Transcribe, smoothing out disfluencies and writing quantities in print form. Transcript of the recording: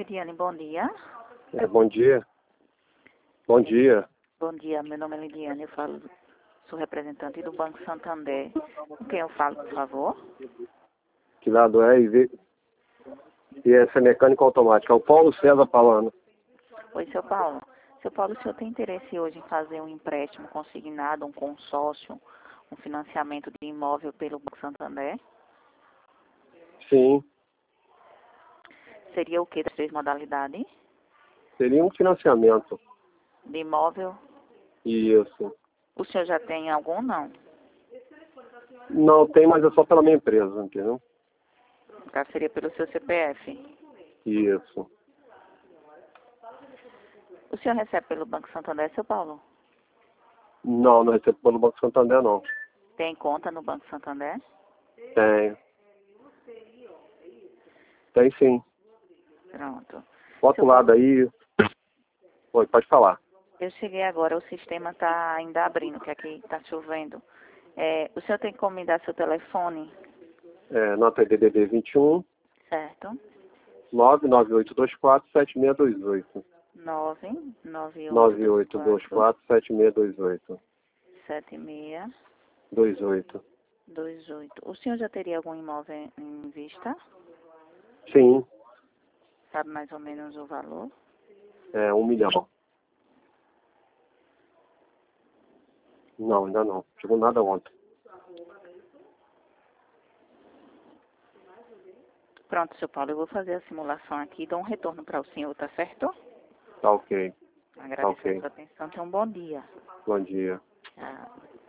Lidiane, bom dia. Bom dia. Bom dia. Bom dia, meu nome é Lidiane, sou representante do Banco Santander. Com quem eu falo, por favor? Que lado é? E essa é mecânica automática. É o Paulo César falando. Oi, seu Paulo. Seu Paulo, o senhor tem interesse hoje em fazer um empréstimo consignado, um consórcio, um financiamento de imóvel pelo Banco Santander? Sim. Seria o que das três modalidades? Seria um financiamento. De imóvel? Isso. O senhor já tem algum, não? Não tem, mas é só pela minha empresa, entendeu? No caso, seria pelo seu CPF. Isso. O senhor recebe pelo Banco Santander, seu Paulo? Não recebo pelo Banco Santander, não. Tem conta no Banco Santander? Tem. Tem sim. Pronto. Bota o lado aí. Oi, pode falar. Eu cheguei agora, o sistema está ainda abrindo, que aqui está chovendo. O senhor tem como me dar seu telefone? Nota DDD 21 Certo? 99824-7628. 99824 9824-7628. 28. 7628. O senhor já teria algum imóvel em vista? Sim. Sabe mais ou menos o valor? 1 milhão. Não, ainda não. Chegou nada ontem. Pronto, seu Paulo, eu vou fazer a simulação aqui e dou um retorno para o senhor, tá certo? Tá ok. Agradeço a sua atenção. Tenha um bom dia. Bom dia. Tchau.